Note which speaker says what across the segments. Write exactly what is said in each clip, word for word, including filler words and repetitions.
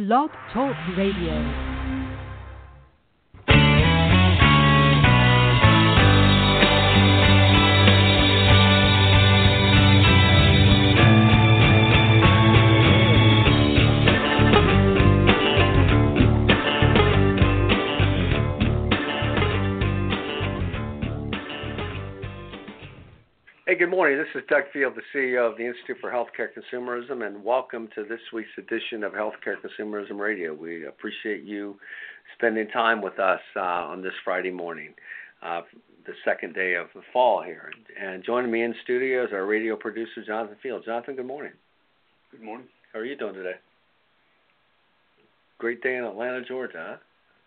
Speaker 1: Blog Talk Radio.
Speaker 2: Hey, good morning. This is Doug Field, the C E O of the Institute for Healthcare Consumerism, and welcome to this week's edition of Healthcare Consumerism Radio. We appreciate you spending time with us uh, on this Friday morning, uh, the second day of the fall here. And joining me in studio is our radio producer, Jonathan Field. Jonathan, good morning.
Speaker 3: Good morning.
Speaker 2: How are you doing today? Great day in Atlanta, Georgia, huh?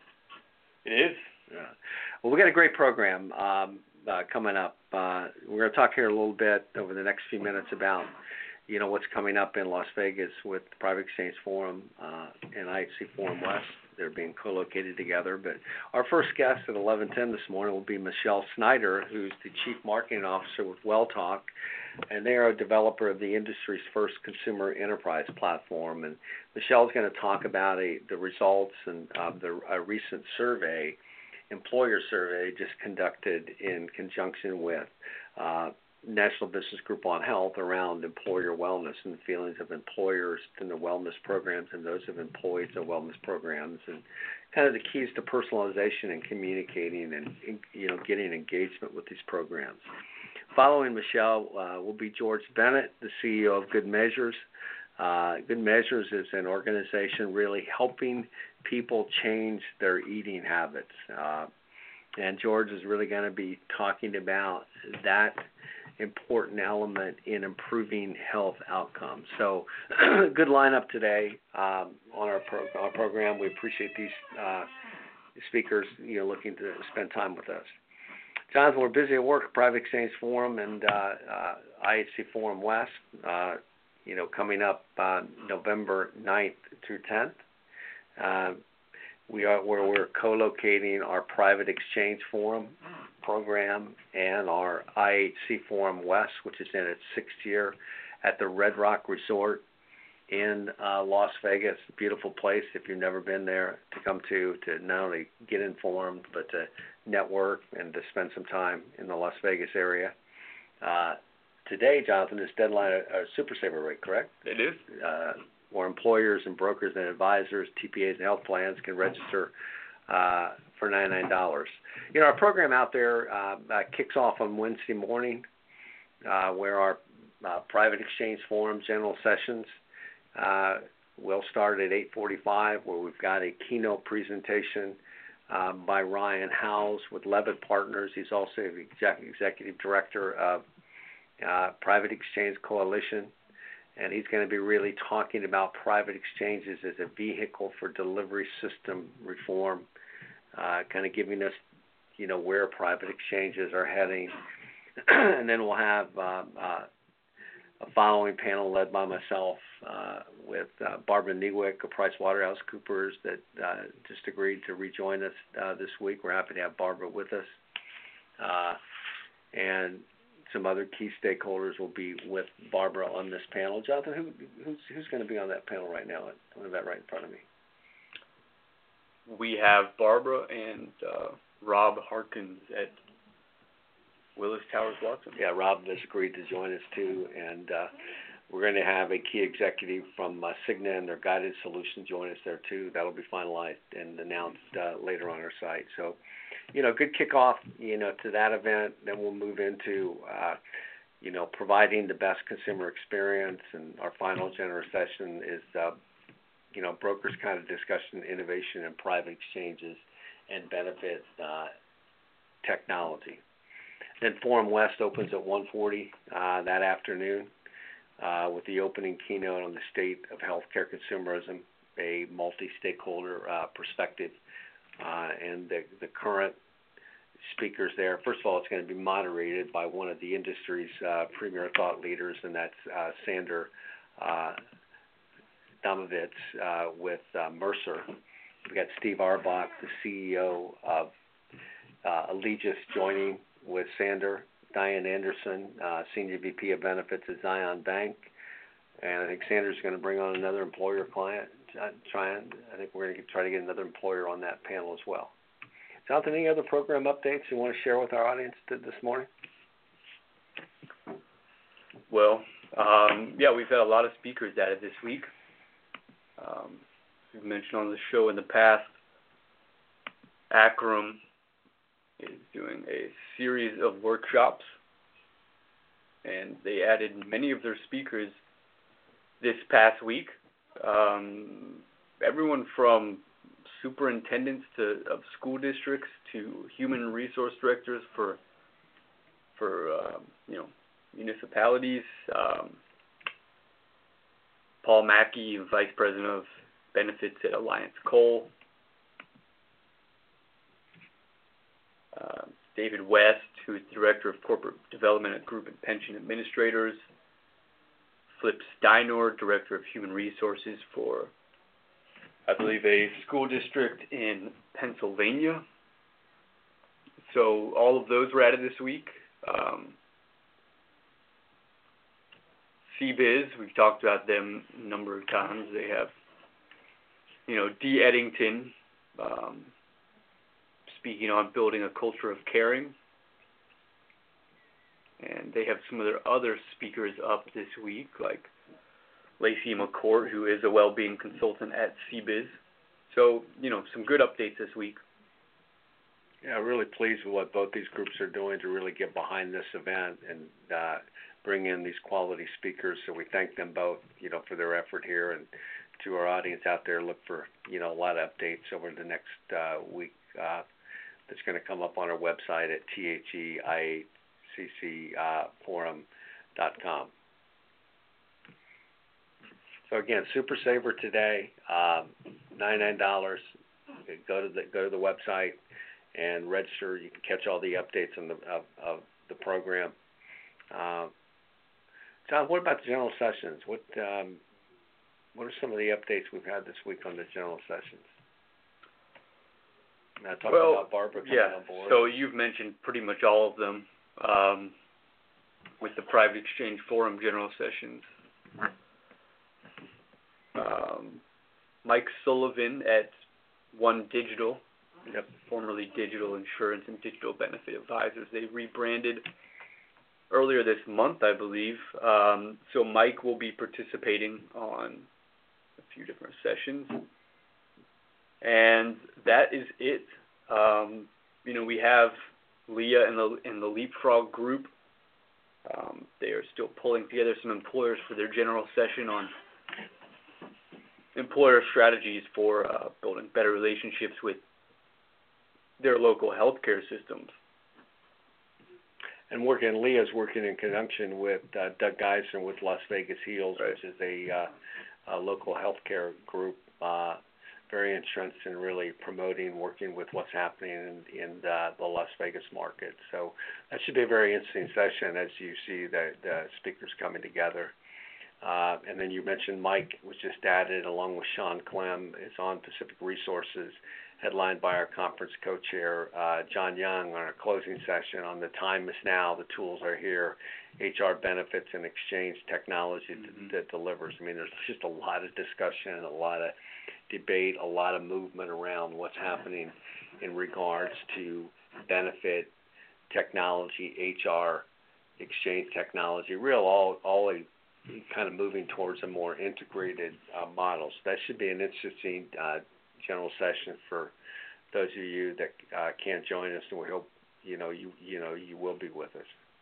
Speaker 3: It is.
Speaker 2: Yeah. Well, we got a great program. Um, Uh, coming up. Uh, we're going to talk here a little bit over the next few minutes about, you know, what's coming up in Las Vegas with the Private Exchange Forum uh, and I H C Forum West. They're being co-located together. But our first guest at eleven ten this morning will be Michelle Snyder, who's the Chief Marketing Officer with WellTalk, and they are a developer of the industry's first consumer enterprise platform. And Michelle's going to talk about a, the results and of uh, the a recent survey employer survey just conducted in conjunction with uh, National Business Group on Health around employer wellness and the feelings of employers in the wellness programs and those of employees in wellness programs, and kind of the keys to personalization and communicating and, you know, getting engagement with these programs. Following Michelle uh, will be George Bennett, the C E O of Good Measures. Uh, Good Measures is an organization really helping people change their eating habits. Uh, and George is really going to be talking about that important element in improving health outcomes. So good lineup today um, on our, pro- our program. We appreciate these uh, speakers, you know, looking to spend time with us. Jonathan, we're busy at work, Private Exchange Forum and uh, uh, I H C Forum West. Uh, you know, coming up uh, November ninth through tenth. Uh, we are where we're co-locating our Private Exchange Forum program and our I H C Forum West, which is in its sixth year at the Red Rock Resort in uh, Las Vegas. Beautiful place if you've never been there to come to, to not only get informed, but to network and to spend some time in the Las Vegas area. Uh, Today, Jonathan, is deadline a, a Super Saver rate, correct?
Speaker 3: It is.
Speaker 2: Uh, where employers and brokers and advisors, T P As and health plans can register uh, for ninety-nine dollars. You know, our program out there uh, uh, kicks off on Wednesday morning, uh, where our uh, Private Exchange Forum general sessions uh, will start at eight forty-five, where we've got a keynote presentation uh, by Ryan Howes with Levitt Partners. He's also the exec- executive director of Uh, Private Exchange Coalition, and he's going to be really talking about private exchanges as a vehicle for delivery system reform, uh, kind of giving us, you know, where private exchanges are heading. And then we'll have uh, uh, a following panel led by myself uh, with uh, Barbara Niewick of PricewaterhouseCoopers that uh, just agreed to rejoin us uh, this week. We're happy to have Barbara with us. Uh, and some other key stakeholders will be with Barbara on this panel. Jonathan, who, who's, who's going to be on that panel right now? I have that right in front of me.
Speaker 3: We have Barbara and uh, Rob Harkins at Willis Towers Watson.
Speaker 2: Yeah, Rob has agreed to join us too, and uh, we're going to have a key executive from uh, Cigna and their guided solution join us there too. That'll be finalized and announced uh, later on our site. So, you know, good kickoff, you know, to that event. Then we'll move into, uh, you know, providing the best consumer experience. And our final general session is, uh, you know, brokers kind of discussion, innovation, and private exchanges and benefit uh, technology. Then Forum West opens at one forty uh, that afternoon uh, with the opening keynote on the state of healthcare consumerism, a multi-stakeholder uh, perspective. Uh, and the, the current speakers there, first of all, it's going to be moderated by one of the industry's uh, premier thought leaders, and that's uh, Sander uh, Domovitz uh, with uh, Mercer. We've got Steve Arbach, the C E O of uh, Allegis, joining with Sander. Diane Anderson, uh, Senior V P of Benefits at Zion Bank. And I think Sander's going to bring on another employer client, uh, try and I think we're going to try to get another employer on that panel as well. Jonathan, any other program updates you want to share with our audience this morning?
Speaker 3: Well, um, yeah, we've had a lot of speakers added this week. Um, we've mentioned on the show in the past, Akram is doing a series of workshops, and they added many of their speakers this past week. Um, everyone from superintendents to of school districts to human resource directors for for uh, you know municipalities. Um, Paul Mackey, Vice President of Benefits at Alliance Coal. Uh, David West, who is Director of Corporate Development at Group and Pension Administrators. Flip Steinor, Director of Human Resources for, I believe, a school district in Pennsylvania. So all of those were added this week. Um, C B I Z, we've talked about them a number of times. They have, you know, Dee Eddington, um, speaking on building a culture of caring. And they have some of their other speakers up this week, like Lacey McCourt, who is a well-being consultant at C B I Z. So, you know, some good updates this week.
Speaker 2: Yeah, really pleased with what both these groups are doing to really get behind this event and uh, bring in these quality speakers. So we thank them both, you know, for their effort here. And to our audience out there, look for, you know, a lot of updates over the next uh, week. Uh, that's going to come up on our website at T H E I A C C forum dot com. So again, Super Saver today, um, ninety-nine dollars. Go to the go to the website and register. You can catch all the updates on the of, of the program. Uh, John, what about the general sessions? What um, what are some of the updates we've had this week on the general sessions? I talked
Speaker 3: well,
Speaker 2: about Barbara coming
Speaker 3: yeah,
Speaker 2: on board.
Speaker 3: So you've mentioned pretty much all of them um, with the Private Exchange Forum general sessions. Um, Mike Sullivan at One Digital,
Speaker 2: yep.
Speaker 3: formerly Digital Insurance and Digital Benefit Advisors. They rebranded earlier this month, I believe. Um, so Mike will be participating on a few different sessions. And that is it. Um, you know, we have Leah and the and the Leapfrog group. Um, they are still pulling together some employers for their general session on employer strategies for uh, building better relationships with their local healthcare systems.
Speaker 2: And working, Leah's working in conjunction with uh, Doug Geisner with Las Vegas Heals,
Speaker 3: right.
Speaker 2: which is a, uh, a local healthcare group. Uh, very interested in really promoting, working with what's happening in, in the, the Las Vegas market. So that should be a very interesting session as you see the, the speakers coming together. Uh, and then you mentioned Mike was just added, along with Sean Clem, is on Pacific Resources, headlined by our conference co-chair, uh, John Young, on our closing session on the time is now, the tools are here, H R benefits and exchange technology mm-hmm. that, that delivers. I mean, there's just a lot of discussion, a lot of debate, a lot of movement around what's happening in regards to benefit technology, H R, exchange technology, real all, all a kind of moving towards a more integrated uh, model. So that should be an interesting uh, general session for those of you that uh, can't join us, and we hope you know you you know you will be with us.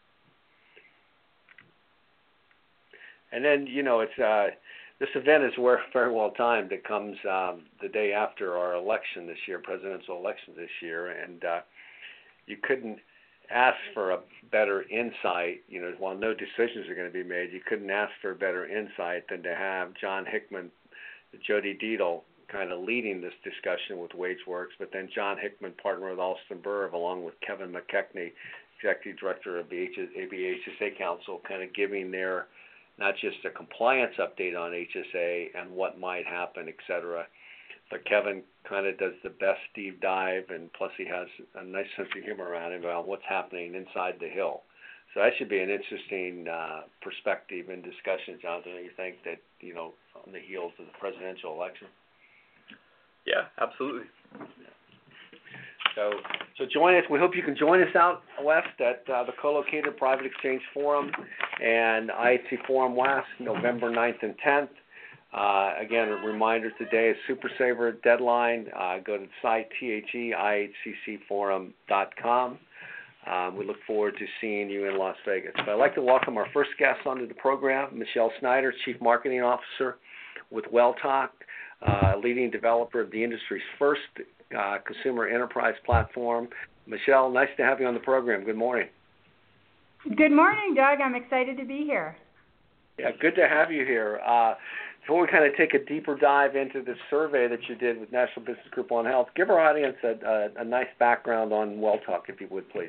Speaker 2: And then you know it's uh, this event is very well timed. It comes um, the day after our election this year, presidential election this year, and uh, you couldn't ask for a better insight. You know, while no decisions are going to be made, you couldn't ask for a better insight than to have John Hickman, Jody Deedle, kind of leading this discussion with WageWorks, but then John Hickman, partner with Alston Burr, along with Kevin McKechnie, Executive Director of the A B A H S A Council, kind of giving their, not just a compliance update on H S A and what might happen, et cetera, but Kevin kind of does the best deep dive, and plus he has a nice sense of humor around him about what's happening inside the Hill. So that should be an interesting uh, perspective and discussion, Jonathan. You think that, you know, on the heels of the presidential election?
Speaker 3: Yeah, absolutely.
Speaker 2: Yeah. So, so join us. We hope you can join us out west at uh, the co-located Private Exchange Forum and I H C Forum West, November ninth and tenth. Uh, again, a reminder today is Super Saver deadline. Uh, go to the site, T H E I H C C forum dot com. Um, we look forward to seeing you in Las Vegas. But I'd like to welcome our first guest onto the program, Michelle Snyder, Chief Marketing Officer with WellTalk, uh, leading developer of the industry's first uh, consumer enterprise platform. Michelle, nice to have you on the program. Good morning.
Speaker 4: Good morning, Doug. I'm excited to be here.
Speaker 2: Yeah, good to have you here. Uh, before we kind of take a deeper dive into the survey that you did with National Business Group on Health, give our audience a, a, a nice background on WellTalk, if you would, please.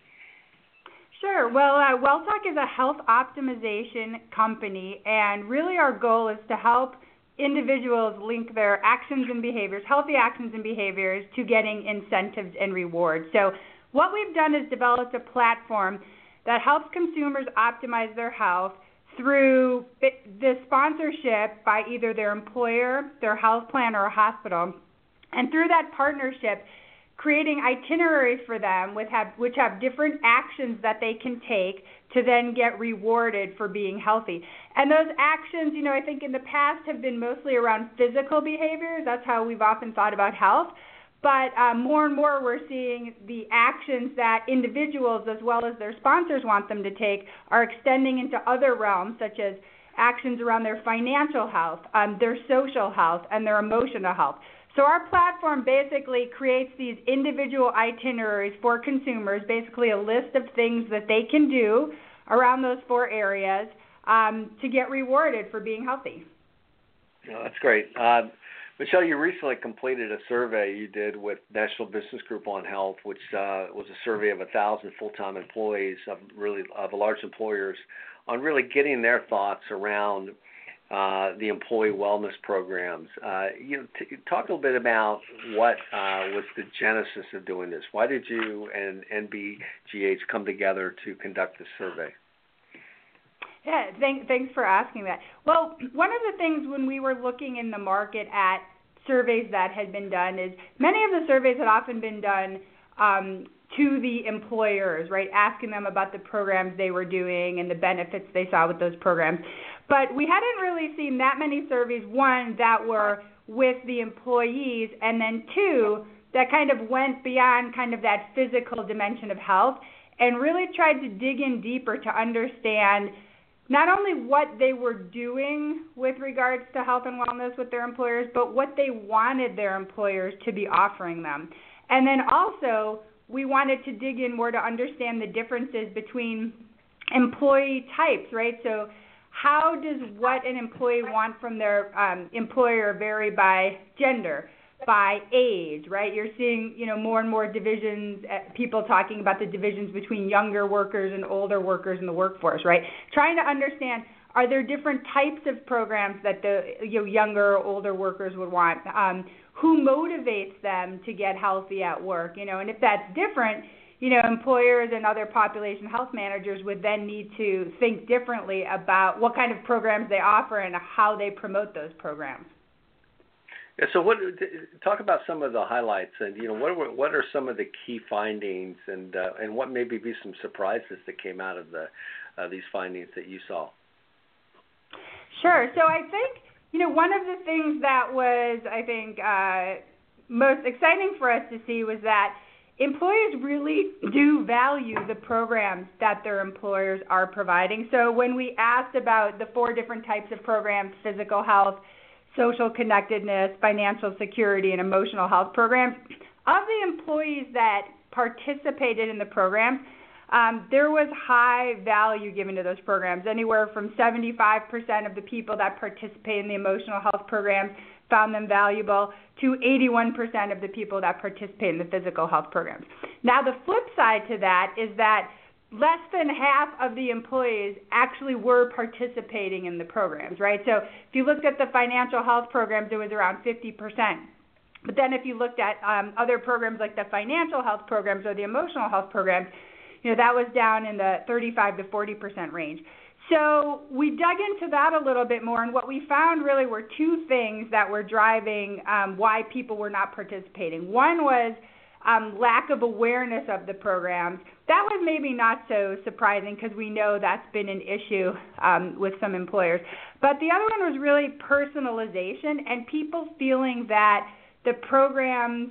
Speaker 4: Sure. Well, uh, WellTalk is a health optimization company, and really our goal is to help individuals link their actions and behaviors, healthy actions and behaviors, to getting incentives and rewards. So what we've done is developed a platform that helps consumers optimize their health through the sponsorship by either their employer, their health plan, or a hospital. And through that partnership, creating itineraries for them which have, which have different actions that they can take to then get rewarded for being healthy. And those actions, you know, I think in the past have been mostly around physical behaviors. That's how we've often thought about health. But uh, more and more we're seeing the actions that individuals as well as their sponsors want them to take are extending into other realms, such as actions around their financial health, um, their social health, and their emotional health. So our platform basically creates these individual itineraries for consumers, basically a list of things that they can do around those four areas um, to get rewarded for being healthy.
Speaker 2: Oh, that's great. Uh, Michelle, you recently completed a survey you did with National Business Group on Health, which uh, was a survey of one thousand full-time employees of really of large employers on really getting their thoughts around Uh, the employee wellness programs. Uh, you know, t- talk a little bit about what uh, was the genesis of doing this. Why did you and N B G H come together to conduct this survey?
Speaker 4: Yeah, thank, thanks for asking that. Well, one of the things when we were looking in the market at surveys that had been done is many of the surveys had often been done um, to the employers, right, asking them about the programs they were doing and the benefits they saw with those programs. But we hadn't really seen that many surveys, one, that were with the employees, and then two, that kind of went beyond kind of that physical dimension of health and really tried to dig in deeper to understand not only what they were doing with regards to health and wellness with their employers, but what they wanted their employers to be offering them. And then also, we wanted to dig in more to understand the differences between employee types, right? So how does what an employee want from their um, employer vary by gender, by age, right? You're seeing, you know, more and more divisions, uh, people talking about the divisions between younger workers and older workers in the workforce, right? Trying to understand, are there different types of programs that the you know, younger or older workers would want? Um, who motivates them to get healthy at work? You know, and if that's different, you know, employers and other population health managers would then need to think differently about what kind of programs they offer and how they promote those programs.
Speaker 2: Yeah, so what? Talk about some of the highlights, and you know, what were, what are some of the key findings, and uh, and what maybe be some surprises that came out of the uh, these findings that you saw?
Speaker 4: Sure. So I think, you know, one of the things that was, I think, uh, most exciting for us to see was that employers really do value the programs that their employers are providing. So when we asked about the four different types of programs, physical health, social connectedness, financial security, and emotional health programs, of the employees that participated in the programs, um, there was high value given to those programs. Anywhere from seventy-five percent of the people that participate in the emotional health programs found them valuable to eighty-one percent of the people that participate in the physical health programs. Now, the flip side to that is that less than half of the employees actually were participating in the programs, right? So if you looked at the financial health programs, it was around fifty percent. But then if you looked at um, other programs like the financial health programs or the emotional health programs, you know, that was down in the thirty-five to forty percent range. So we dug into that a little bit more, and what we found really were two things that were driving um, why people were not participating. One was um, lack of awareness of the programs. That was maybe not so surprising because we know that's been an issue um, with some employers. But the other one was really personalization and people feeling that the programs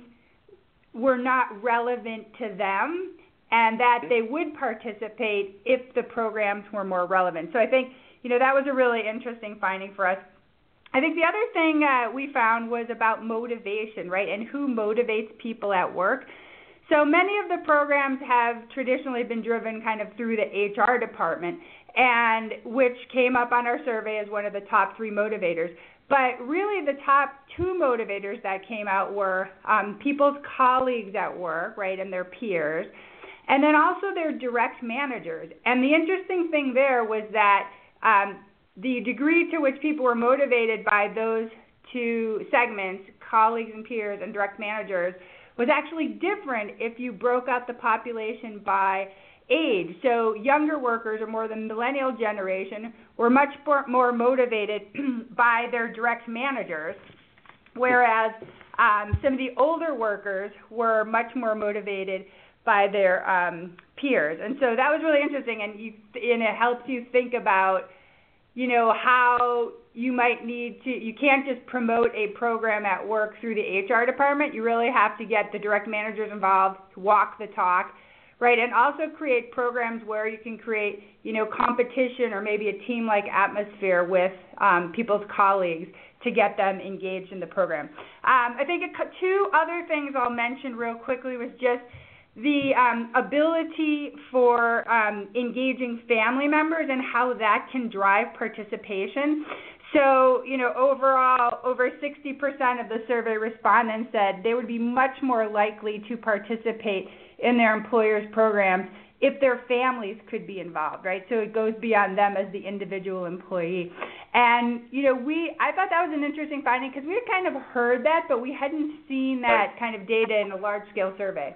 Speaker 4: were not relevant to them and that they would participate if the programs were more relevant. So I think, you know, that was a really interesting finding for us. I think the other thing uh, we found was about motivation, right, and who motivates people at work. So many of the programs have traditionally been driven kind of through the H R department, and which came up on our survey as one of the top three motivators. But really the top two motivators that came out were um, people's colleagues at work, right, and their peers, and then also their direct managers. And the interesting thing there was that um, the degree to which people were motivated by those two segments, colleagues and peers and direct managers, was actually different if you broke out the population by age. So younger workers, or more the millennial generation, were much more motivated by their direct managers, whereas um, some of the older workers were much more motivated by their um, peers. And so that was really interesting, and, you, and it helps you think about, you know, how you might need to, you can't just promote a program at work through the H R department. You really have to get the direct managers involved to walk the talk, right? And also create programs where you can create, you know, competition or maybe a team-like atmosphere with um, people's colleagues to get them engaged in the program. Um, I think a, two other things I'll mention real quickly was just the um, ability for um, engaging family members and how that can drive participation. So, you know, overall, over sixty percent of the survey respondents said they would be much more likely to participate in their employer's programs if their families could be involved, right? So it goes beyond them as the individual employee. And, you know, we, I thought that was an interesting finding because we had kind of heard that, but we hadn't seen that kind of data in a large-scale survey.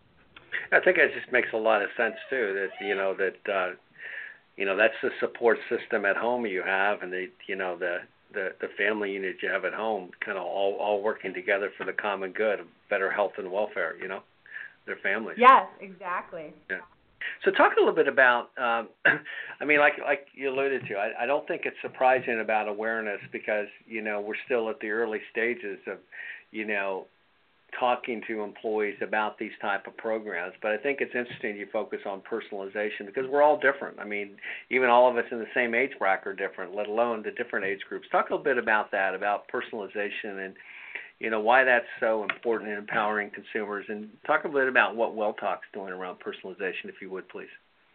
Speaker 2: I think it just makes a lot of sense too. That you know that uh, you know that's the support system at home you have, and the you know the, the, the family unit you have at home, kind of all all working together for the common good of better health and welfare. You know, their families.
Speaker 4: Yes, exactly.
Speaker 2: Yeah. So talk a little bit about. Um, I mean, like like you alluded to, I, I don't think it's surprising about awareness because you know we're still at the early stages of you know. talking to employees about these type of programs, but I think it's interesting you focus on personalization because we're all different. I mean, even all of us in the same age bracket are different, let alone the different age groups. Talk a little bit about that, about personalization and, you know, why that's so important in empowering consumers, and talk a bit about what WellTalk's doing around personalization, if you would, please.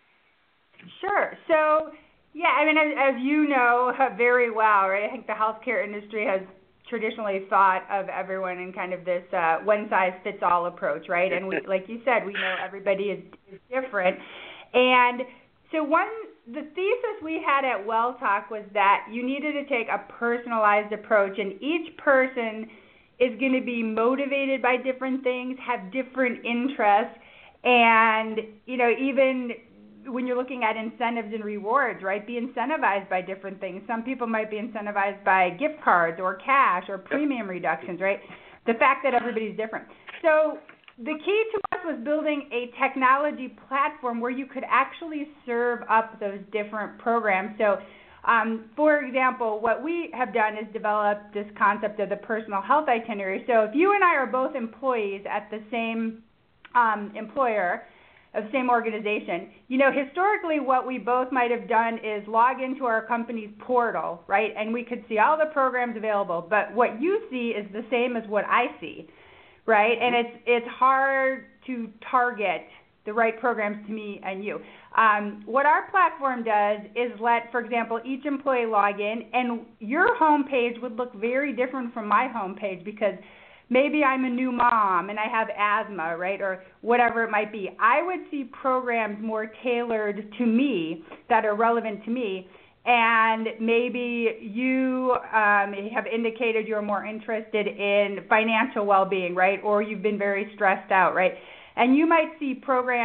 Speaker 4: Sure. So, yeah, I mean, as, as you know very well, right, I think the healthcare industry has traditionally thought of everyone in kind of this uh, one-size-fits-all approach, right? And we, like you said, we know everybody is, is different. And so one, the thesis we had at WellTalk was that you needed to take a personalized approach, and each person is going to be motivated by different things, have different interests, and, you know, even when you're looking at incentives and rewards, right, be incentivized by different things. Some people might be incentivized by gift cards or cash or premium reductions, right? The fact that everybody's different. So the key to us was building a technology platform where you could actually serve up those different programs. So, um, for example, what we have done is develop this concept of the personal health itinerary. So if you and I are both employees at the same um, employer, of the same organization, you know, historically what we both might have done is log into our company's portal, right, and we could see all the programs available, but what you see is the same as what I see, right, and it's it's hard to target the right programs to me and you. Um, what our platform does is let, for example, each employee log in, and your home page would look very different from my home page because maybe I'm a new mom and I have asthma, right, or whatever it might be. I would see programs more tailored to me that are relevant to me, and maybe you um, have indicated you're more interested in financial well-being, right, or you've been very stressed out, right, and you might see programs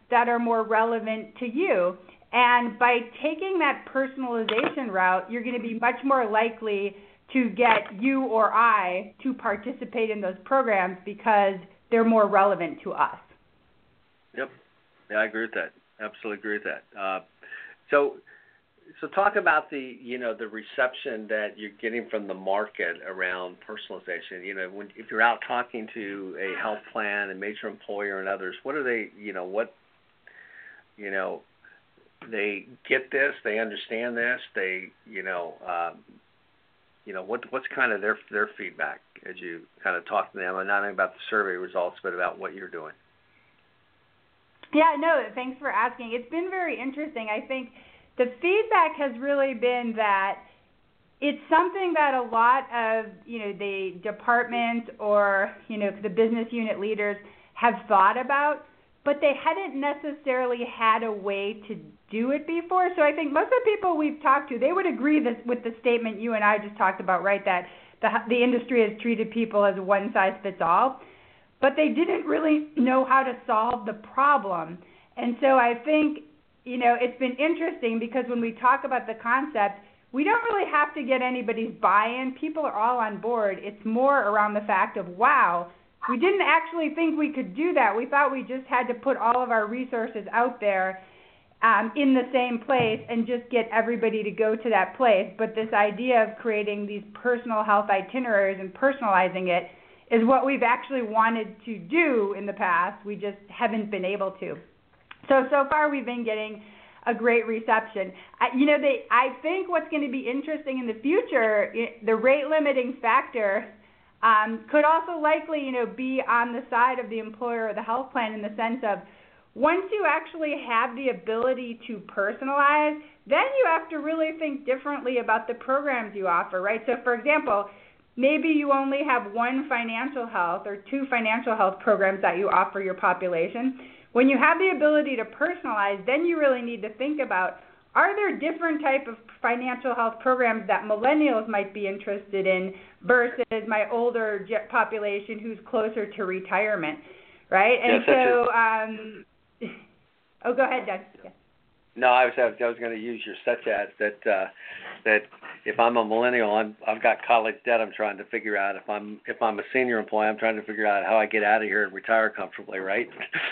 Speaker 4: that are more relevant to you. And by taking that personalization route, you're going to be much more likely to get you or I to participate in those programs because they're more relevant to us.
Speaker 2: Yep. Yeah, I agree with that. Absolutely agree with that. Uh, so, so talk about the, you know, the reception that you're getting from the market around personalization. You know, when if you're out talking to a health plan, a major employer, and others, what are they, you know, what, you know, they get this, they understand this, they, you know, um, you know, what what's kind of their their feedback as you kind of talk to them, and not only about the survey results, but about what you're doing?
Speaker 4: Yeah, no, thanks for asking. It's been very interesting. I think the feedback has really been that it's something that a lot of, you know, the departments or, you know, the business unit leaders have thought about, but they hadn't necessarily had a way to do it before. So I think most of the people we've talked to, they would agree this, with the statement you and I just talked about, right, that the, the industry has treated people as one size fits all, but they didn't really know how to solve the problem. And so I think, you know, it's been interesting because when we talk about the concept, we don't really have to get anybody's buy-in. People are all on board. It's more around the fact of, wow, we didn't actually think we could do that. We thought we just had to put all of our resources out there um, in the same place and just get everybody to go to that place. But this idea of creating these personal health itineraries and personalizing it is what we've actually wanted to do in the past. We just haven't been able to. So, so far we've been getting a great reception. I, you know, they, I think what's going to be interesting in the future, the rate limiting factor um, could also likely, you know, be on the side of the employer or the health plan in the sense of once you actually have the ability to personalize, then you have to really think differently about the programs you offer, right? So, for example, maybe you only have one financial health or two financial health programs that you offer your population. When you have the ability to personalize, then you really need to think about, are there different type of financial health programs that millennials might be interested in versus my older population who's closer to retirement, right? And
Speaker 2: yeah,
Speaker 4: so, um, oh, go ahead, Doug. Yeah.
Speaker 2: No, I was I was going to use your such as that uh, that if I'm a millennial, I'm I've got college debt I'm trying to figure out. If I'm if I'm a senior employee, I'm trying to figure out how I get out of here and retire comfortably, right?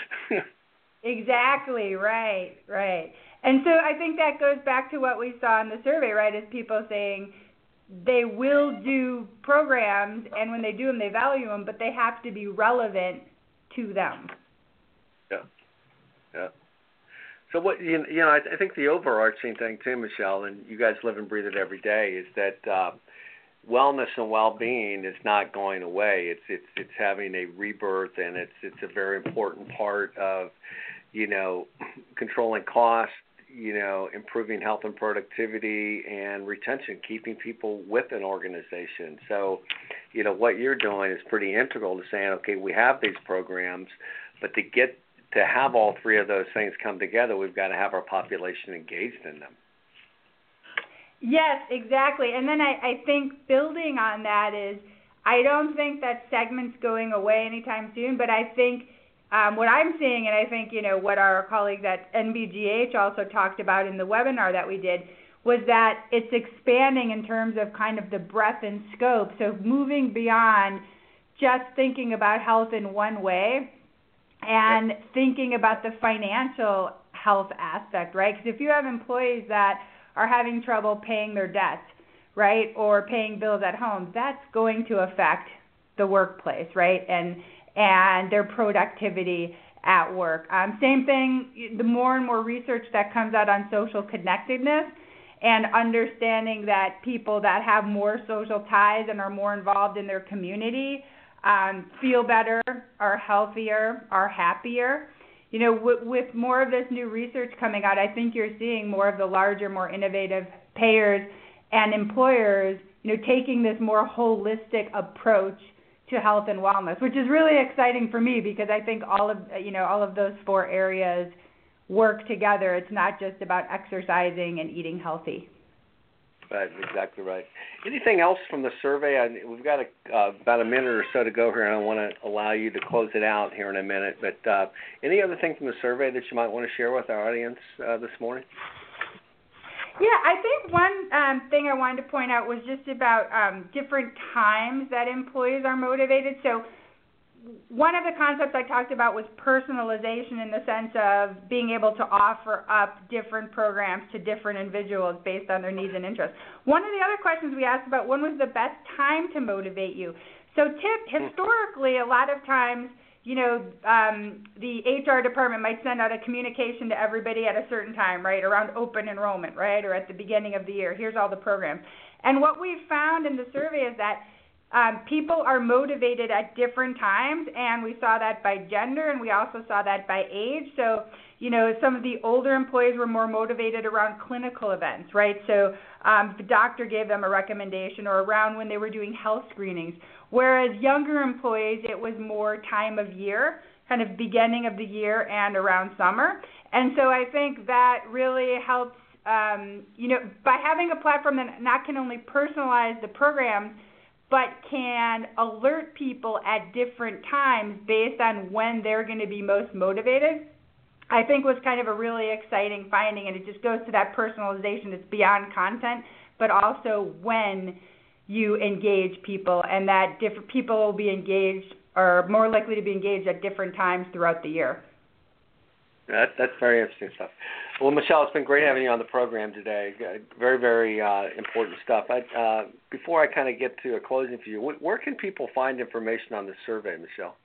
Speaker 4: Exactly, right, right. And so I think that goes back to what we saw in the survey, right, is people saying they will do programs, and when they do them, they value them, but they have to be relevant to them.
Speaker 2: Yeah, yeah. So what you, you know, I, I think the overarching thing too, Michelle, and you guys live and breathe it every day, is that uh, wellness and well-being is not going away. It's it's it's having a rebirth, and it's it's a very important part of, you know, controlling costs, you know, improving health and productivity and retention, keeping people with an organization. So, you know, what you're doing is pretty integral to saying, okay, we have these programs, but to get to have all three of those things come together, we've got to have our population engaged in them.
Speaker 4: Yes, exactly. And then I, I think building on that is, I don't think that segment's going away anytime soon, but I think um, what I'm seeing, and I think, you know, what our colleagues at N B G H also talked about in the webinar that we did, was that it's expanding in terms of kind of the breadth and scope. So moving beyond just thinking about health in one way and yep. thinking about the financial health aspect, right? Because if you have employees that are having trouble paying their debts, right, or paying bills at home, that's going to affect the workplace, right, and and their productivity at work. Um, same thing, the more and more research that comes out on social connectedness and understanding that people that have more social ties and are more involved in their community um, feel better, are healthier, are happier. You know, with, with more of this new research coming out, I think you're seeing more of the larger, more innovative payers and employers, you know, taking this more holistic approach to health and wellness, which is really exciting for me because I think all of, you know, all of those four areas work together. It's not just about exercising and eating healthy.
Speaker 2: Right, exactly right. Anything else from the survey? I, we've got a, uh, about a minute or so to go here, and I want to allow you to close it out here in a minute. But uh, any other thing from the survey that you might want to share with our audience uh, this morning?
Speaker 4: Yeah, I think one um, thing I wanted to point out was just about um, different times that employees are motivated. So one of the concepts I talked about was personalization in the sense of being able to offer up different programs to different individuals based on their needs and interests. One of the other questions we asked about, when was the best time to motivate you? So tip, historically, a lot of times, you know, um, the H R department might send out a communication to everybody at a certain time, right, around open enrollment, right, or at the beginning of the year. Here's all the programs. And what we've found in the survey is that Um, people are motivated at different times, and we saw that by gender, and we also saw that by age. So, you know, some of the older employees were more motivated around clinical events, right? So um, the doctor gave them a recommendation, or around when they were doing health screenings. Whereas younger employees, it was more time of year, kind of beginning of the year and around summer. And so I think that really helps, um, you know, by having a platform that not can only personalize the programs, but can alert people at different times based on when they're going to be most motivated, I think was kind of a really exciting finding. And it just goes to that personalization. It's beyond content, but also when you engage people, and that different people will be engaged, or more likely to be engaged at different times throughout the year.
Speaker 2: That, that's very interesting stuff. Well, Michelle, it's been great having you on the program today. Very, very uh, important stuff. I, uh, before I kind of get to a closing for you, where can people find information on the survey, Michelle?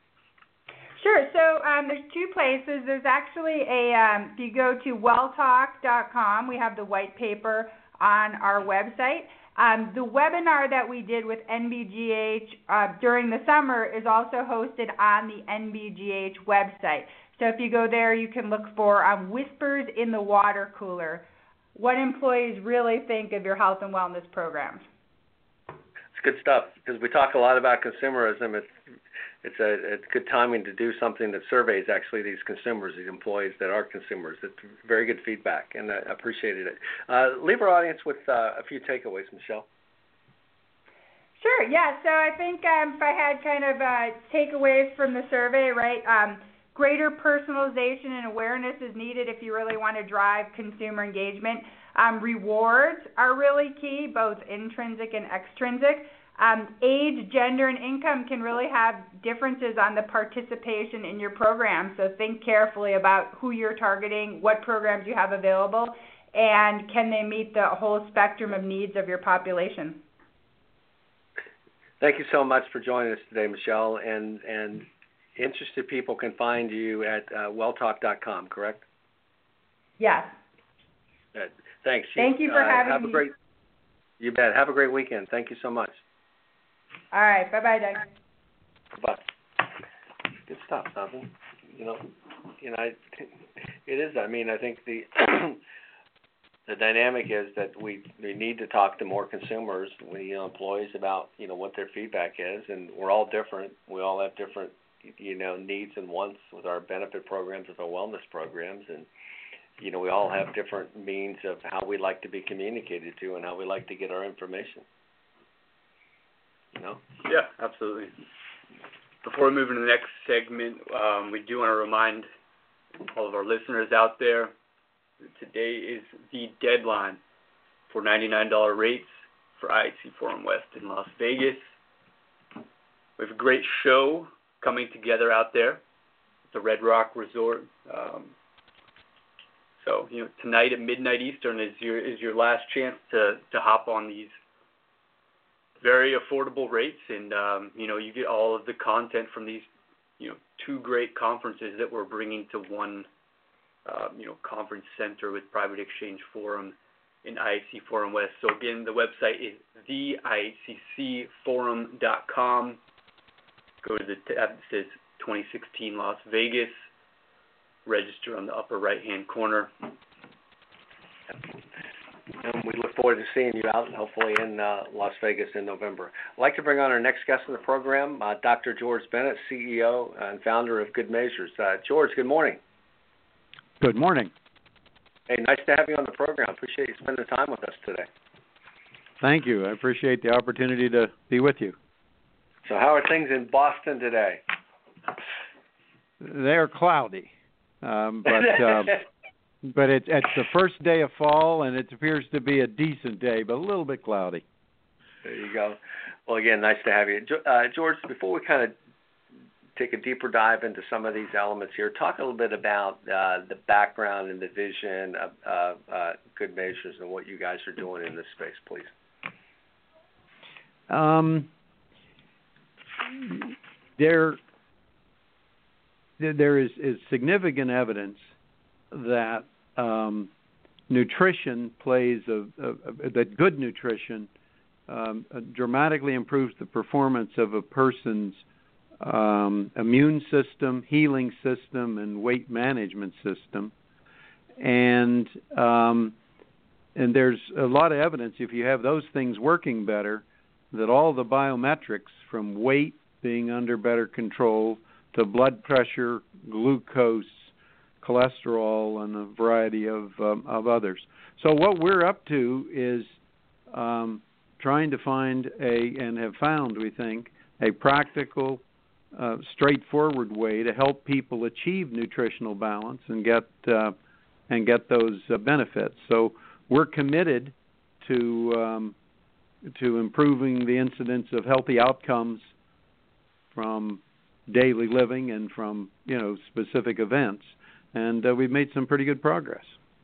Speaker 4: Sure. So um, there's two places. There's actually a, um, if you go to well talk dot com, we have the white paper on our website. Um, the webinar that we did with N B G H uh, during the summer is also hosted on the N B G H website. So if you go there, you can look for um, Whispers in the Water Cooler, what employees really think of your health and wellness programs.
Speaker 2: It's good stuff, because we talk a lot about consumerism. It's, it's, a, it's good timing to do something that surveys actually these consumers, these employees that are consumers. It's very good feedback, and I appreciated it. Uh, leave our audience with uh, a few takeaways, Michelle.
Speaker 4: Sure, yeah. So I think um, if I had kind of uh, takeaways from the survey, right, um, greater personalization and awareness is needed if you really want to drive consumer engagement. Um, rewards are really key, both intrinsic and extrinsic. Um, age, gender, and income can really have differences on the participation in your program, so think carefully about who you're targeting, what programs you have available, and can they meet the whole spectrum of needs of your population.
Speaker 2: Thank you so much for joining us today, Michelle, and and interested people can find you at uh, well talk dot com, correct?
Speaker 4: Yes.
Speaker 2: Good. Thanks.
Speaker 4: Thank you for
Speaker 2: uh,
Speaker 4: having
Speaker 2: have
Speaker 4: me.
Speaker 2: A great, you bet. Have a great weekend. Thank you so much.
Speaker 4: All right. Bye-bye, Doug.
Speaker 2: Bye. Good stuff, Jonathan. You know, you know, I, it is. I mean, I think the the dynamic is that we we need to talk to more consumers, we you know, employees about you know what their feedback is, and we're all different. We all have different you know needs and wants with our benefit programs, with our wellness programs, and you know we all have different means of how we like to be communicated to and how we like to get our information. You know?
Speaker 3: Yeah, absolutely. Before we move into the next segment, um, we do want to remind all of our listeners out there that today is the deadline for ninety-nine dollars rates for I H C Forum West in Las Vegas. We have a great show coming together out there at the Red Rock Resort. Um, so, you know, tonight at midnight Eastern is your is your last chance to, to hop on these very affordable rates, and um, you know, you get all of the content from these, you know, two great conferences that we're bringing to one, uh, you know, conference center with Private Exchange Forum and I H C Forum West. So again, the website is the I H C C forum dot com. Go to the tab that says twenty sixteen Las Vegas. Register on the upper right-hand corner.
Speaker 2: And we look forward to seeing you out, hopefully in uh, Las Vegas in November. I'd like to bring on our next guest in the program, uh, Doctor George Bennett, C E O and founder of Good Measures. Uh, George, good morning.
Speaker 5: Good morning.
Speaker 2: Hey, nice to have you on the program. Appreciate you spending time with us today.
Speaker 5: thank you. I appreciate the opportunity to be with you.
Speaker 2: So how are things in Boston today?
Speaker 5: They're cloudy, um, but uh, but it, it's the first day of fall, and it appears to be a decent day, but a little bit cloudy.
Speaker 2: There you go. Well, again, nice to have you. Uh, George, before we kind of take a deeper dive into some of these elements here, talk a little bit about uh, the background and the vision of uh, uh, Good Measures and what you guys are doing in this space, please.
Speaker 5: Um, there, there is, is significant evidence that um, nutrition plays a, a, a that good nutrition um, dramatically improves the performance of a person's um, immune system, healing system, and weight management system, and um, and there's a lot of evidence if you have those things working better, that all the biometrics from weight being under better control to blood pressure, glucose, cholesterol, and a variety of um, of others. So what we're up to is um, trying to find a, and have found, we think, a practical, uh, straightforward way to help people achieve nutritional balance and get uh, and get those uh, benefits. So we're committed to um, to improving the incidence of healthy outcomes from daily living and from, you know, specific events. And uh, we've made some pretty good progress.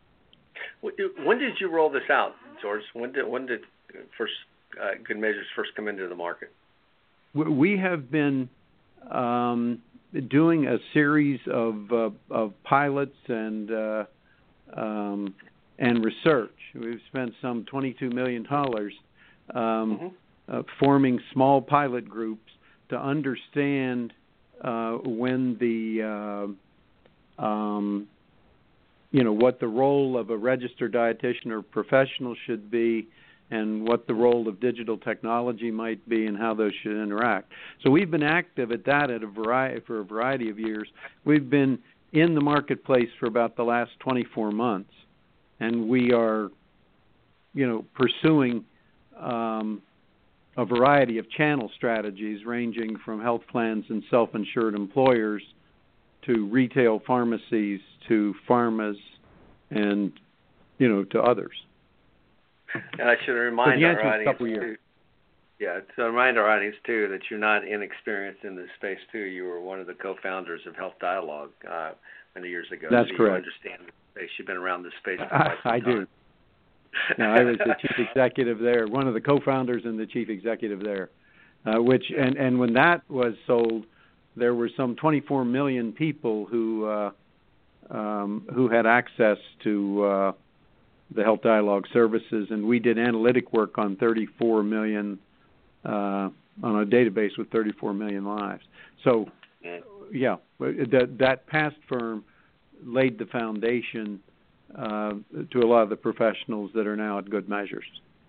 Speaker 2: When did you roll this out, George? When did when did first uh, Good Measures first come into the market?
Speaker 5: We have been um, doing a series of uh, of pilots and uh, um, and research. We've spent some twenty-two million dollars um, mm-hmm. uh, forming small pilot groups to understand uh, when the uh, um, you know what the role of a registered dietitian or professional should be, and what the role of digital technology might be, and how those should interact. So we've been active at that at a variety for a variety of years. We've been in the marketplace for about the last twenty-four months, and we are, you know, pursuing um, a variety of channel strategies, ranging from health plans and self-insured employers to retail pharmacies to pharmas and, you know, to others.
Speaker 2: And I should remind
Speaker 5: so
Speaker 2: our audience too, yeah, to remind our audience too that you're not inexperienced in this space too. You were one of the co-founders of Health Dialogue uh, many years ago.
Speaker 5: That's
Speaker 2: so
Speaker 5: correct.
Speaker 2: You understand the space. You've been around this space for
Speaker 5: I,
Speaker 2: quite some
Speaker 5: I
Speaker 2: time.
Speaker 5: do. No, I was the chief executive there, one of the co-founders and the chief executive there. Uh, which and, and when that was sold, there were some twenty-four million people who uh, um, who had access to uh, the Health Dialogue services, and we did analytic work on thirty-four million uh, on a database with thirty-four million lives. So, yeah, that that past firm laid the foundation uh, to a lot of the professionals that are now at Good Measures.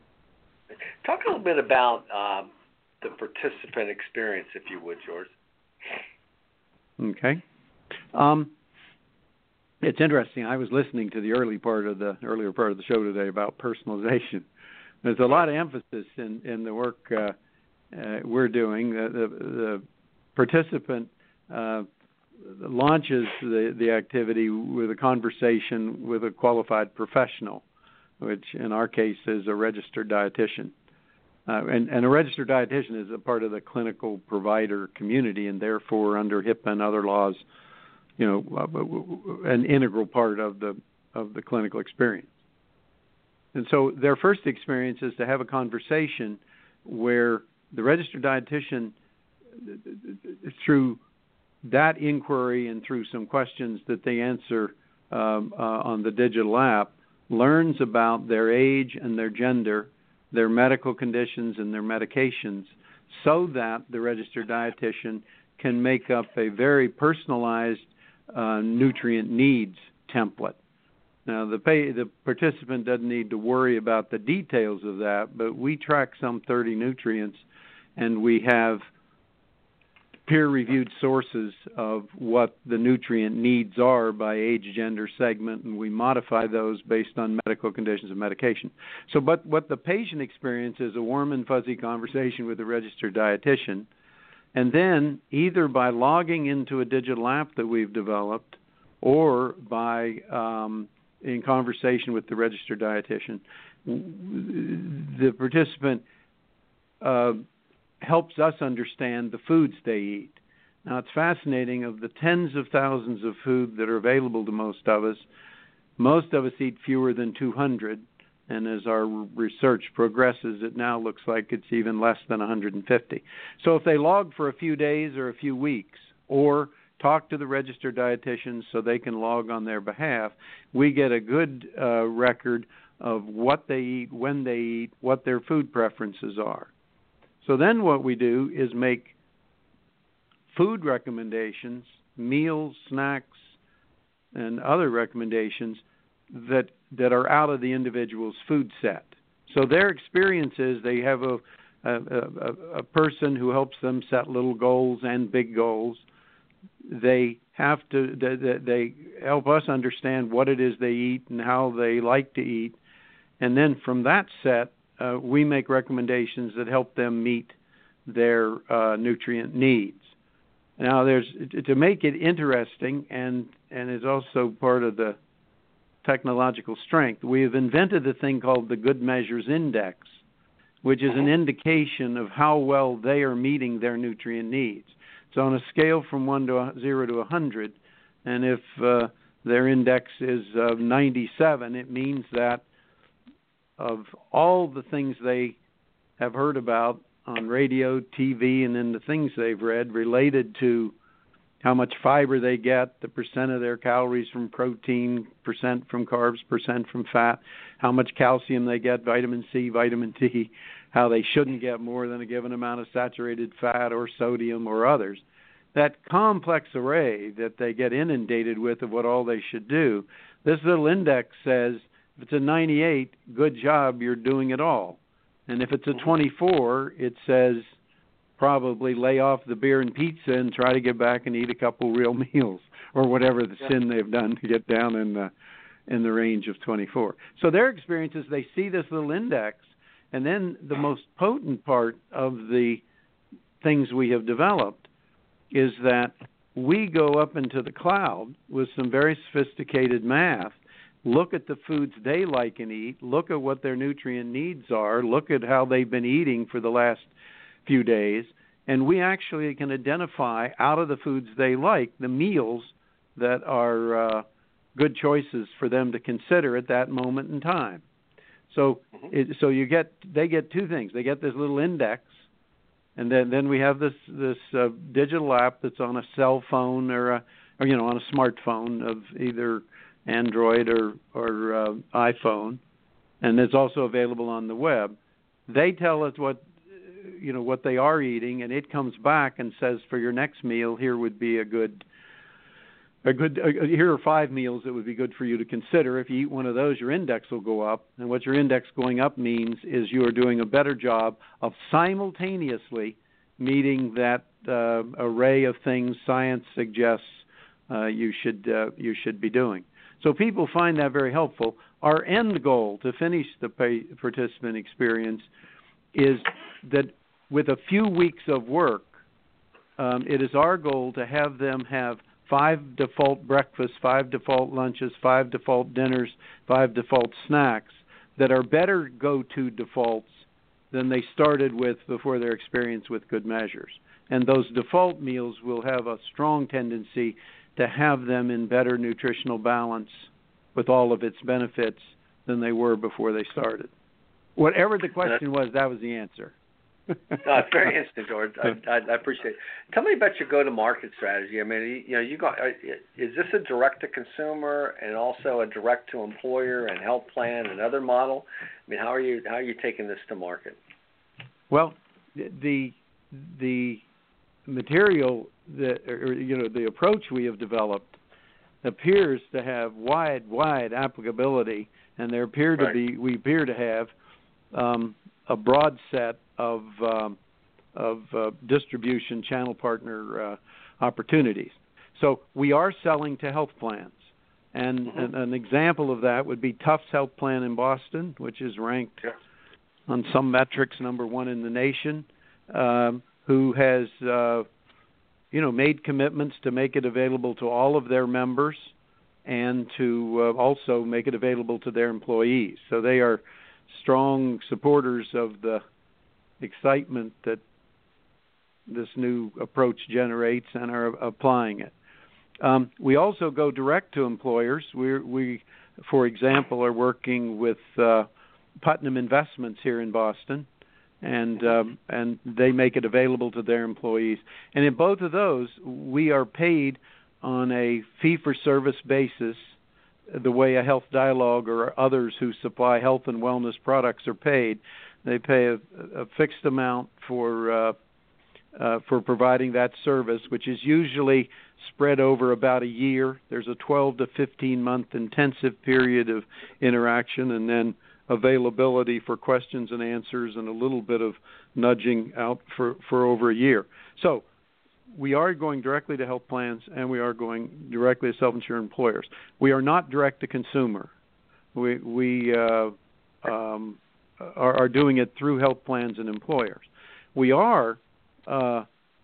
Speaker 2: Talk a little bit about um, the participant experience, if you would, George.
Speaker 5: Okay. Um, it's interesting. I was listening to the early part of the earlier part of the show today about personalization. There's a lot of emphasis in, in the work uh, uh, we're doing. The, the, the participant uh, launches the, the activity with a conversation with a qualified professional, which in our case is a registered dietitian. Uh, and, and a registered dietitian is a part of the clinical provider community, and therefore under HIPAA and other laws, you know, an integral part of the of the clinical experience. And so their first experience is to have a conversation where the registered dietitian, through that inquiry and through some questions that they answer um, uh, on the digital app, learns about their age and their gender, their medical conditions and their medications, so that the registered dietitian can make up a very personalized uh, nutrient needs template. Now, the, pay, the participant doesn't need to worry about the details of that, but we track some thirty nutrients, and we have peer-reviewed sources of what the nutrient needs are by age, gender, segment, and we modify those based on medical conditions and medication. So but what the patient experiences is a warm and fuzzy conversation with a registered dietitian, and then either by logging into a digital app that we've developed or by um, in conversation with the registered dietitian, the participant uh, helps us understand the foods they eat. Now, it's fascinating. Of the tens of thousands of food that are available to most of us, most of us eat fewer than two hundred, and as our research progresses, it now looks like it's even less than one hundred fifty. So if they log for a few days or a few weeks, or talk to the registered dietitians so they can log on their behalf, we get a good uh, record of what they eat, when they eat, what their food preferences are. So then what we do is make food recommendations, meals, snacks, and other recommendations that that are out of the individual's food set. So their experience is they have a, a, a, a person who helps them set little goals and big goals. They have to they, they help us understand what it is they eat and how they like to eat. And then from that set, Uh, we make recommendations that help them meet their uh, nutrient needs. Now, there's to make it interesting, and and it's also part of the technological strength. We have invented a thing called the Good Measures Index, which is an indication of how well they are meeting their nutrient needs. It's on a scale from one to zero to a hundred, and if uh, their index is uh, ninety-seven, it means that of all the things they have heard about on radio, T V, and in the things they've read related to how much fiber they get, the percent of their calories from protein, percent from carbs, percent from fat, how much calcium they get, vitamin C, vitamin D, how they shouldn't get more than a given amount of saturated fat or sodium or others. That complex array that they get inundated with of what all they should do, this little index says, if it's a ninety-eight, good job, you're doing it all. And if it's a twenty-four, it says probably lay off the beer and pizza and try to get back and eat a couple real meals or whatever the yeah. sin they've done to get down in the, in the range of twenty-four. So their experience is they see this little index, and then the most potent part of the things we have developed is that we go up into the cloud with some very sophisticated math, look at the foods they like and eat, look at what their nutrient needs are, look at how they've been eating for the last few days, and we actually can identify out of the foods they like the meals that are uh, good choices for them to consider at that moment in time. So, mm-hmm. it, so you get they get two things. They get this little index, and then, then we have this this uh, digital app that's on a cell phone or a, or you know on a smartphone of either Android or or uh, iPhone, and it's also available on the web. They tell us what you know what they are eating, and it comes back and says, for your next meal, here would be a good a good uh, here are five meals that would be good for you to consider. If you eat one of those, your index will go up, and what your index going up means is you are doing a better job of simultaneously meeting that uh, array of things science suggests uh, you should uh, you should be doing. So people find that very helpful. Our end goal to finish the pay participant experience is that with a few weeks of work, um, it is our goal to have them have five default breakfasts, five default lunches, five default dinners, five default snacks that are better go-to defaults than they started with before their experience with Good Measures. And those default meals will have a strong tendency to have them in better nutritional balance with all of its benefits than they were before they started. Whatever the question was, that was the answer.
Speaker 2: No, it's very interesting, George. I, I, I appreciate it. Tell me about your go-to-market strategy. I mean, you know, you got is this a direct-to-consumer and also a direct-to-employer and health plan and other model? I mean, how are you how are you taking this to market?
Speaker 5: Well, the the material that or, you know the approach we have developed appears to have wide wide applicability, and there appear to right. be we appear to have um, a broad set of um, of uh, distribution channel partner uh, opportunities. So we are selling to health plans. And
Speaker 2: mm-hmm.
Speaker 5: an, an example of that would be Tufts Health Plan in Boston, which is ranked
Speaker 2: yeah.
Speaker 5: on some metrics number one in the nation, um, who has, uh, you know, made commitments to make it available to all of their members and to uh, also make it available to their employees. So they are strong supporters of the excitement that this new approach generates and are applying it. Um, we also go direct to employers. We, we, for example, are working with uh, Putnam Investments here in Boston, and um, and they make it available to their employees. And in both of those, we are paid on a fee-for-service basis, the way a Health Dialogue or others who supply health and wellness products are paid. They pay a, a fixed amount for uh, uh, for providing that service, which is usually spread over about a year. There's a twelve to fifteen month intensive period of interaction, and then availability for questions and answers and a little bit of nudging out for, for over a year. So we are going directly to health plans, and we are going directly to self-insured employers. We are not direct to consumer. We, we uh, um, are, are doing it through health plans and employers. We are, uh,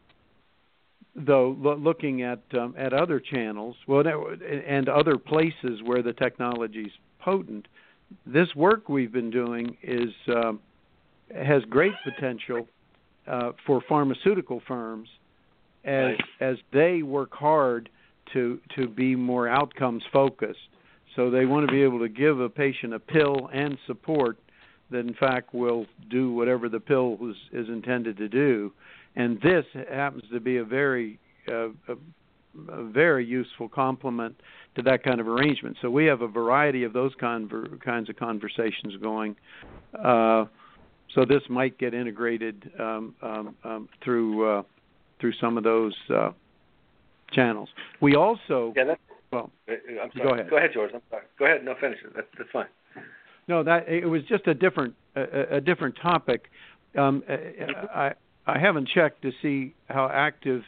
Speaker 5: though, lo- looking at um, at other channels, well, and other places where the technology is potent. This work we've been doing is um, has great potential uh, for pharmaceutical firms as
Speaker 2: Nice.
Speaker 5: as they work hard to to be more outcomes focused. So they want to be able to give a patient a pill and support that in fact will do whatever the pill is, is intended to do. And this happens to be a very uh, a, a very useful complement to that kind of arrangement. So we have a variety of those conver- kinds of conversations going. Uh, so this might get integrated um, um, um, through uh, through some of those uh, channels. We also
Speaker 2: yeah. That's,
Speaker 5: well.
Speaker 2: I'm sorry.
Speaker 5: Go ahead.
Speaker 2: Go ahead, George. I'm sorry. Go ahead. No, finish it. That's that's fine.
Speaker 5: No, that it was just a different a, a different topic. Um, I I haven't checked to see how active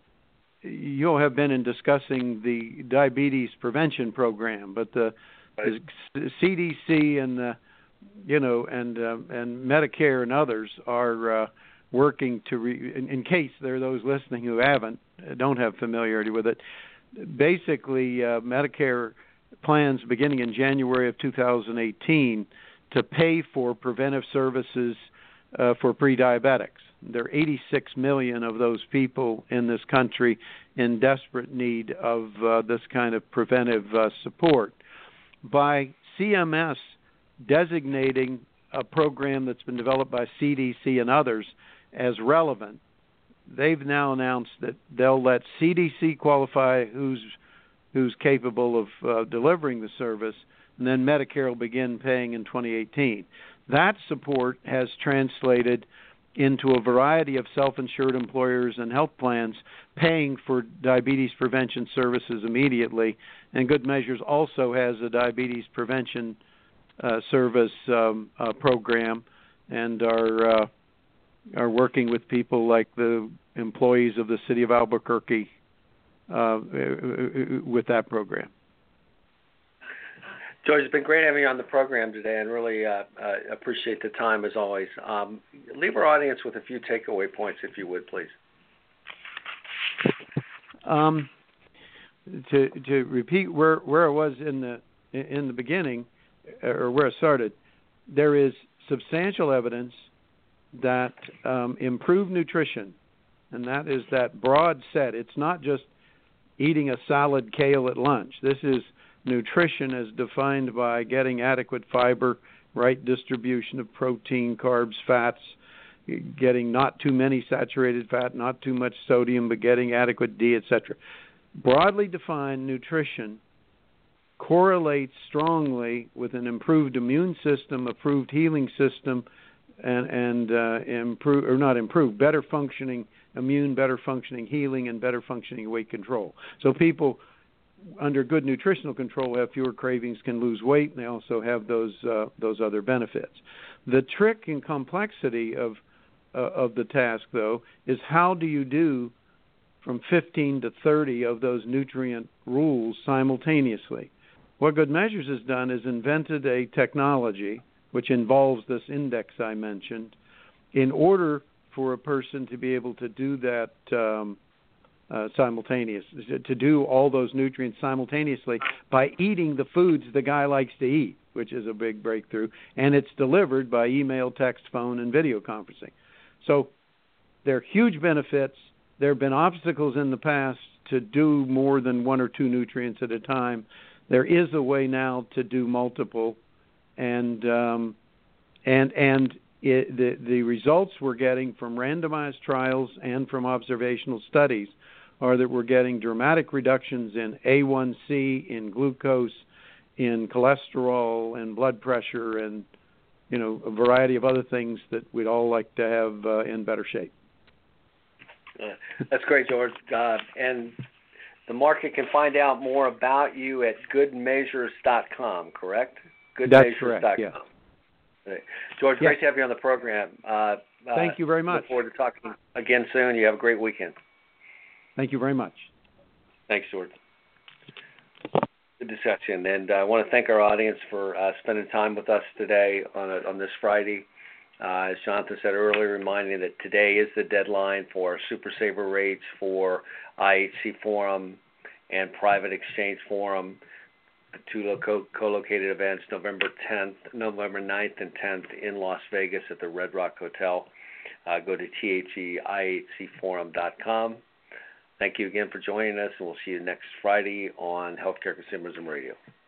Speaker 5: you'll have been in discussing the diabetes prevention program, but the,
Speaker 2: right.
Speaker 5: the C D C and the, you know, and um, and Medicare and others are uh, working to, re- in, in case there are those listening who haven't, don't have familiarity with it. Basically, uh, Medicare plans beginning in January of two thousand eighteen to pay for preventive services uh, for pre-diabetics. There are eighty-six million of those people in this country in desperate need of uh, this kind of preventive uh, support. By C M S designating a program that's been developed by C D C and others as relevant, they've now announced that they'll let C D C qualify who's who's capable of uh, delivering the service, and then Medicare will begin paying in twenty eighteen. That support has translated into a variety of self-insured employers and health plans paying for diabetes prevention services immediately. And Good Measures also has a diabetes prevention uh, service um, uh, program, and are uh, are working with people like the employees of the city of Albuquerque uh, with that program.
Speaker 2: George, it's been great having you on the program today, and really uh, uh, appreciate the time as always. Um, leave our audience with a few takeaway points, if you would, please.
Speaker 5: Um, to to repeat where where I was in the in the beginning, or where I started, there is substantial evidence that um, improved nutrition, and that is that broad set. It's not just eating a salad kale at lunch. This is nutrition as defined by getting adequate fiber, right distribution of protein, carbs, fats, getting not too many saturated fat, not too much sodium, but getting adequate D, et cetera. Broadly defined nutrition correlates strongly with an improved immune system, improved healing system, and, and uh, improve or not improved, better functioning immune, better functioning healing, and better functioning weight control. So people under good nutritional control have fewer cravings, can lose weight, and they also have those uh, those other benefits. The trick and complexity of uh, of the task, though, is how do you do from fifteen to thirty of those nutrient rules simultaneously? What Good Measures has done is invented a technology which involves this index I mentioned in order for a person to be able to do that um, uh, simultaneous, to do all those nutrients simultaneously by eating the foods the guy likes to eat, which is a big breakthrough, and it's delivered by email, text, phone, and video conferencing. So there are huge benefits. There have been obstacles in the past to do more than one or two nutrients at a time. There is a way now to do multiple, and um, and and it, the the results we're getting from randomized trials and from observational studies are that we're getting dramatic reductions in A one C, in glucose, in cholesterol, and blood pressure, and you know a variety of other things that we'd all like to have uh, in better shape.
Speaker 2: Uh, that's great, George. Uh, and the market can find out more about you at good measures dot com, correct? good measures dot com.
Speaker 5: That's correct, yes.
Speaker 2: Right. George,
Speaker 5: yes.
Speaker 2: great to have you on the program. Uh,
Speaker 5: Thank you very much.
Speaker 2: Look forward to talking again soon. You have a great weekend.
Speaker 5: Thank you very much.
Speaker 2: Thanks, George. Good discussion. And uh, I want to thank our audience for uh, spending time with us today on, a, on this Friday. Uh, as Jonathan said earlier, reminding that today is the deadline for Super Saver rates for I H C Forum and Private Exchange Forum, the two co- co-located events, November tenth, November ninth and tenth in Las Vegas at the Red Rock Hotel. Uh, go to T H E I H C forum dot com. Thank you again for joining us, and we'll see you next Friday on Healthcare Consumerism Radio.